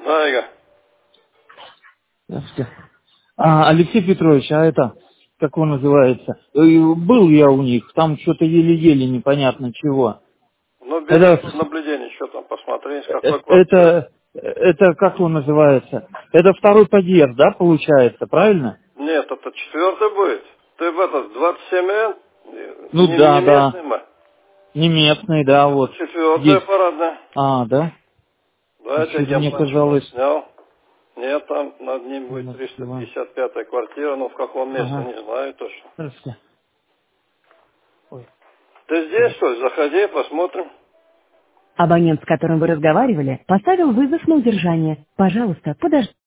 Да, Игорь. Здравствуйте. Алексей Петрович, а это, как он называется? Был я у них, там что-то еле-еле непонятно чего. Ну, бери Это, под наблюдение, что там, посмотри, с какой квартиры. это как он называется? Это второй подъезд, да, получается, правильно? Нет, это четвертый будет. Ты в этот 27Н? Ну Не да, да. местный мы. Не местный, да, Это вот. четвертая Здесь. парадная. Да? Да, я тебе Что-то мне генплан сейчас казалось. снял. Нет, там над ним будет 22. 355-я квартира, но в каком месте, Ага. не знаю точно. Здравствуйте. Ой, Ты здесь, извините. что ли? Заходи, посмотрим. Абонент, с которым вы разговаривали, поставил вызов на удержание. Пожалуйста, подождите.